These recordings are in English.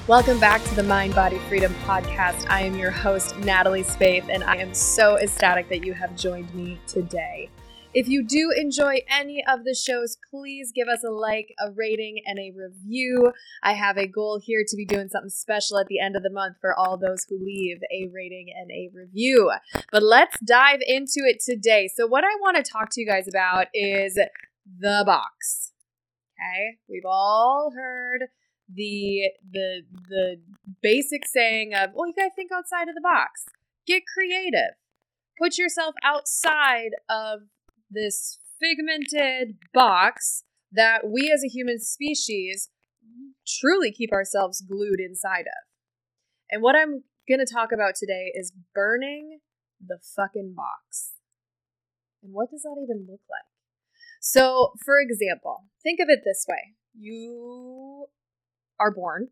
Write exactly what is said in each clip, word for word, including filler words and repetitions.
Welcome back to the Mind Body Freedom Podcast. I am your host, Natalie Spaeth, and I am so ecstatic that you have joined me today. If you do enjoy any of the shows, please give us a like, a rating, and a review. I have a goal here to be doing something special at the end of the month for all those who leave a rating and a review. But let's dive into it today. So what I want to talk to you guys about is the box. Okay, we've all heard the the the basic saying of, well, you gotta think outside of the box. Get creative. Put yourself outside of this figmented box that we as a human species truly keep ourselves glued inside of. And what I'm gonna talk about today is burning the fucking box. And what does that even look like? So, for example, think of it this way. You are born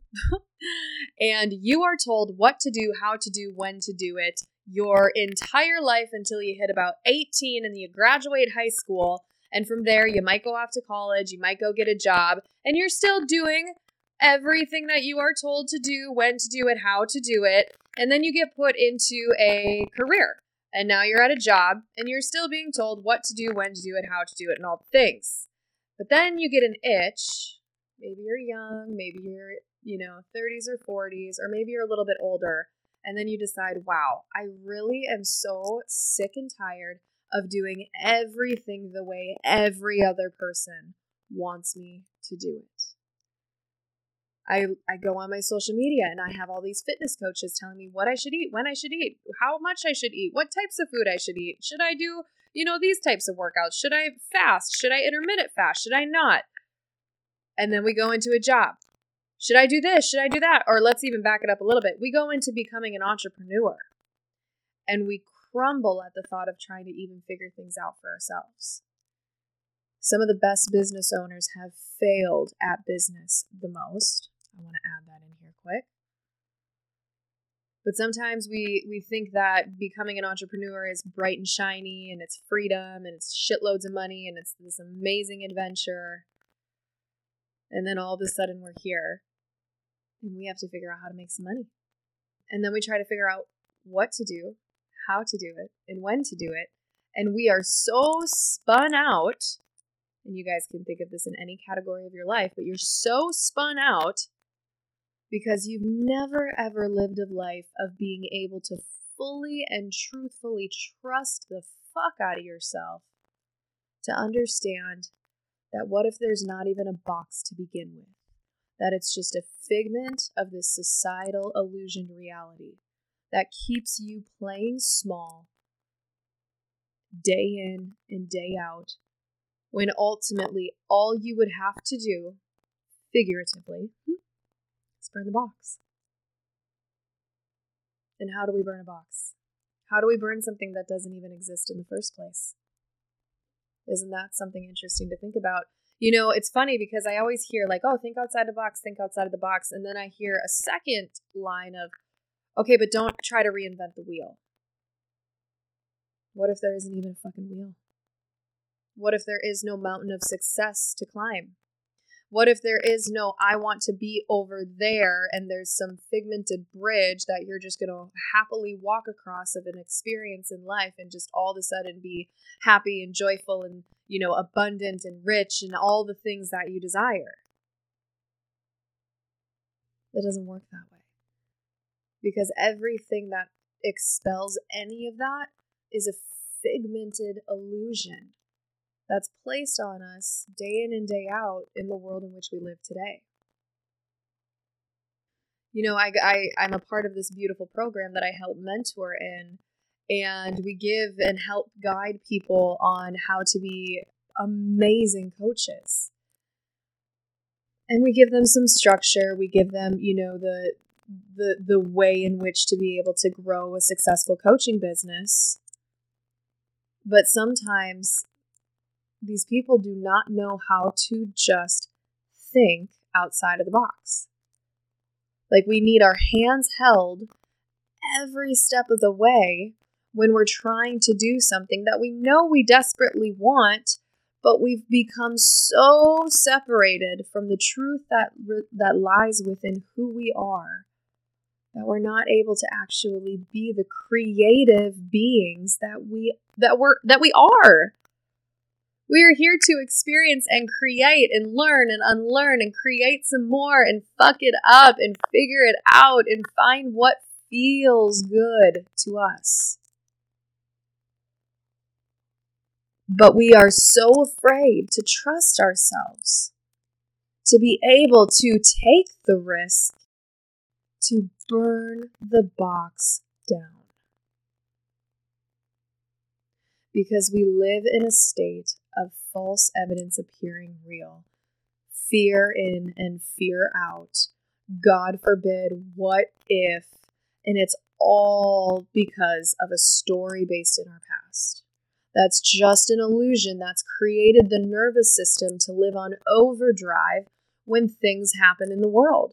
and you are told what to do, how to do, when to do it your entire life until you hit about eighteen and you graduate high school. And from there, you might go off to college, you might go get a job, and you're still doing everything that you are told to do, when to do it, how to do it. And then you get put into a career. And now you're at a job and you're still being told what to do, when to do it, how to do it, and all the things. But then you get an itch. Maybe you're young, maybe you're, you know, thirties or forties, or maybe you're a little bit older. And then you decide, wow, I really am so sick and tired of doing everything the way every other person wants me to do it. I I go on my social media and I have all these fitness coaches telling me what I should eat, when I should eat, how much I should eat, what types of food I should eat. Should I do, you know, these types of workouts? Should I fast? Should I intermittent fast? Should I not? And then we go into a job. Should I do this? Should I do that? Or let's even back it up a little bit. We go into becoming an entrepreneur and we crumble at the thought of trying to even figure things out for ourselves. Some of the best business owners have failed at business the most. I want to add that in here quick. But sometimes we, we think that becoming an entrepreneur is bright and shiny and it's freedom and it's shitloads of money and it's this amazing adventure. And then all of a sudden we're here and we have to figure out how to make some money. And then we try to figure out what to do, how to do it, and when to do it. And we are so spun out, and you guys can think of this in any category of your life, but you're so spun out because you've never ever lived a life of being able to fully and truthfully trust the fuck out of yourself to understand that what if there's not even a box to begin with? That it's just a figment of this societal illusioned reality that keeps you playing small day in and day out, when ultimately all you would have to do, figuratively, is burn the box. And how do we burn a box? How do we burn something that doesn't even exist in the first place? Isn't that something interesting to think about? You know, it's funny because I always hear like, oh, think outside the box, think outside of the box. And then I hear a second line of, okay, but don't try to reinvent the wheel. What if there isn't even a fucking wheel? What if there is no mountain of success to climb? What if there is no, I want to be over there, and there's some figmented bridge that you're just going to happily walk across of an experience in life and just all of a sudden be happy and joyful and, you know, abundant and rich and all the things that you desire? It doesn't work that way. Because everything that expels any of that is a figmented illusion that's placed on us day in and day out in the world in which we live today. You know, I, I, I'm a part of this beautiful program that I help mentor in, and we give and help guide people on how to be amazing coaches. And we give them some structure. We give them, you know, the the the way in which to be able to grow a successful coaching business. But sometimes these people do not know how to just think outside of the box. Like, we need our hands held every step of the way when we're trying to do something that we know we desperately want, But we've become so separated from the truth that that lies within who we are that we're not able to actually be the creative beings that we that we're that we are. We are here to experience and create and learn and unlearn and create some more and fuck it up and figure it out and find what feels good to us. But we are so afraid to trust ourselves, to be able to take the risk to burn the box down. Because we live in a state of false evidence appearing real, fear in and fear out, God forbid, what if, and it's all because of a story based in our past. That's just an illusion that's created the nervous system to live on overdrive when things happen in the world.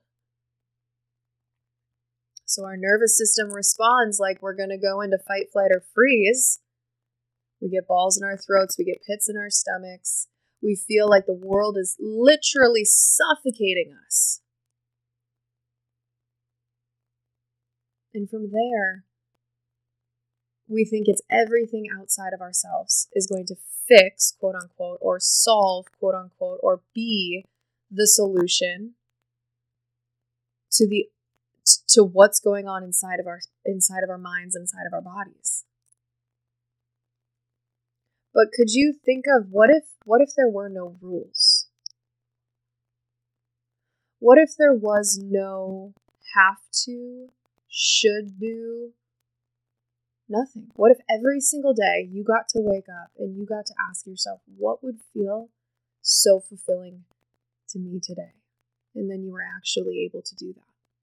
So our nervous system responds like we're going to go into fight, flight, or freeze. We get balls in our throats. We get pits in our stomachs. We feel like the world is literally suffocating us. And from there, we think it's everything outside of ourselves is going to fix, quote unquote, or solve, quote unquote, or be the solution to the to what's going on inside of our inside of our minds, inside of our bodies. But could you think of what if what if there were no rules? What if there was no have to, should do, nothing? What if every single day you got to wake up and you got to ask yourself, what would feel so fulfilling to me today? And then you were actually able to do that.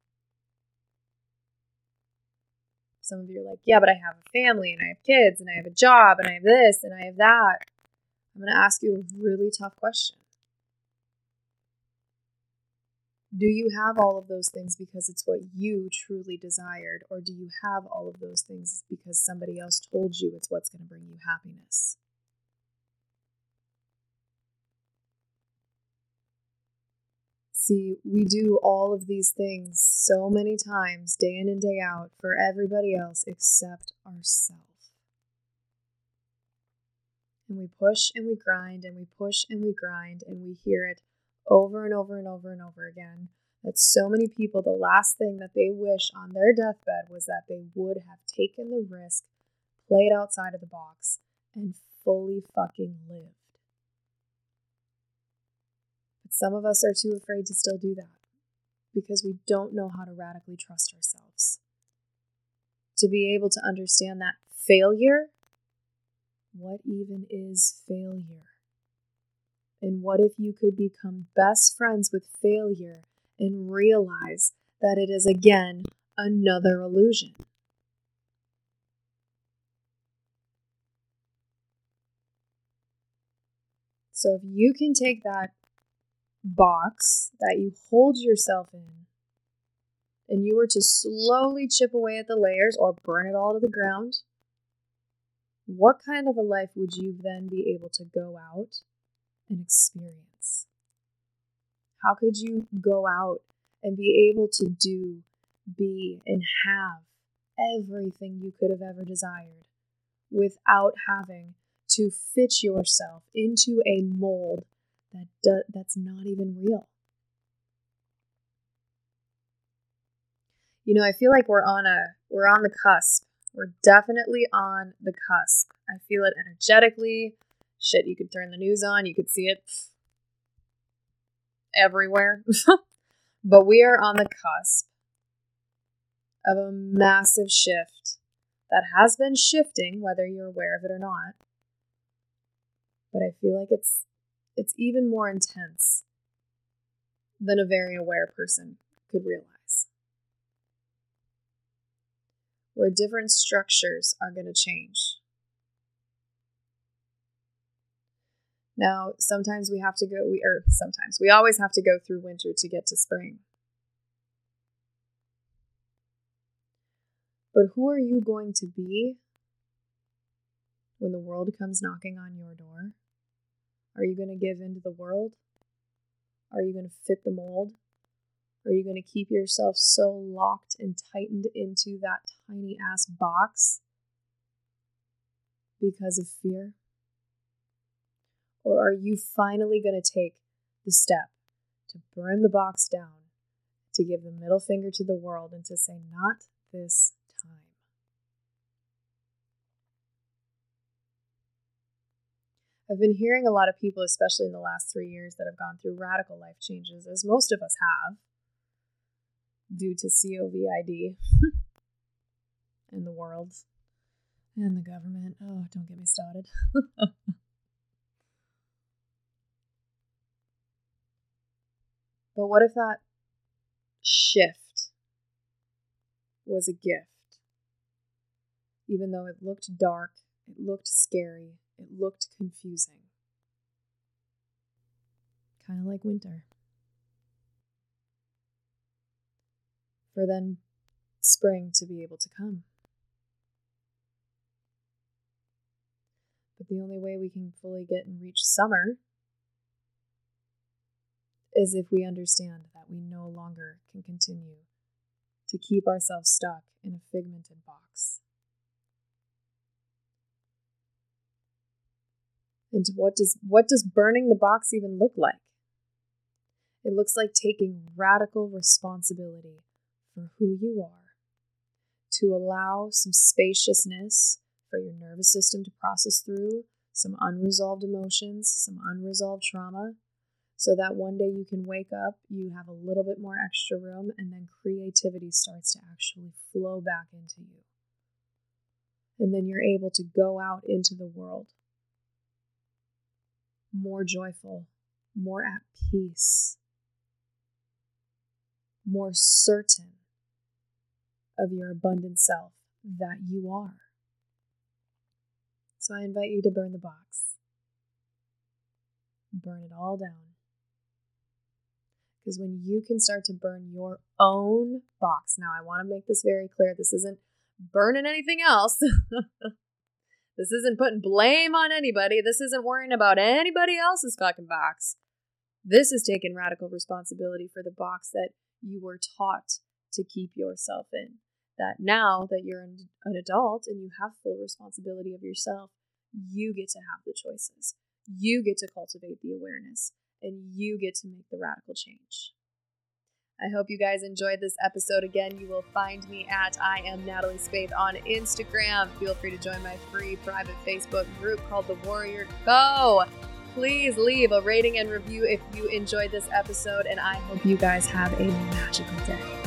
Some of you are like, yeah, but I have a family and I have kids and I have a job and I have this and I have that. I'm going to ask you a really tough question. Do you have all of those things because it's what you truly desired, or do you have all of those things because somebody else told you it's what's going to bring you happiness? See, we do all of these things so many times, day in and day out, for everybody else except ourselves. And we push and we grind and we push and we grind and we hear it over and over and over and over again. That so many people, the last thing that they wish on their deathbed was that they would have taken the risk, played outside of the box, and fully fucking lived. But some of us are too afraid to still do that because we don't know how to radically trust ourselves. To be able to understand that failure, what even is failure? And what if you could become best friends with failure and realize that it is, again, another illusion? So if you can take that box that you hold yourself in and you were to slowly chip away at the layers or burn it all to the ground, what kind of a life would you then be able to go out and experience? How could you go out and be able to do, be, and have everything you could have ever desired without having to fit yourself into a mold that do- that's not even real? You know, I feel like we're on a we're on the cusp. We're definitely on the cusp. I feel it energetically. Shit, you could turn the news on, you could see it everywhere. But we are on the cusp of a massive shift that has been shifting, whether you're aware of it or not. But I feel like it's it's even more intense than a very aware person could realize. Where different structures are going to change. Now, sometimes we have to go, we or sometimes, we always have to go through winter to get to spring. But who are you going to be when the world comes knocking on your door? Are you going to give in to the world? Are you going to fit the mold? Are you going to keep yourself so locked and tightened into that tiny ass box because of fear? Or are you finally going to take the step to burn the box down, to give the middle finger to the world and to say, not this time? I've been hearing a lot of people, especially in the last three years, that have gone through radical life changes, as most of us have, due to COVID and the world and the government. Oh, don't get me started. But what if that shift was a gift? Even though it looked dark, it looked scary, it looked confusing. Kind of like winter. For then spring to be able to come. But the only way we can fully get and reach summer is if we understand that we no longer can continue to keep ourselves stuck in a figmented box. And what does what does burning the box even look like? It looks like taking radical responsibility for who you are, to allow some spaciousness for your nervous system to process through some unresolved emotions, some unresolved trauma, so that one day you can wake up, you have a little bit more extra room, and then creativity starts to actually flow back into you. And then you're able to go out into the world more joyful, more at peace, more certain of your abundant self that you are. So I invite you to burn the box. Burn it all down. Because when you can start to burn your own box, now I want to make this very clear, this isn't burning anything else. This isn't putting blame on anybody. This isn't worrying about anybody else's fucking box. This is taking radical responsibility for the box that you were taught to keep yourself in. That now that you're an adult and you have full responsibility of yourself, you get to have the choices. You get to cultivate the awareness, and you get to make the radical change. I hope you guys enjoyed this episode. Again, you will find me at I am Natalie Spaeth on Instagram. Feel free to join my free private Facebook group called The Warrior Go. Please leave a rating and review if you enjoyed this episode, and I hope you guys have a magical day.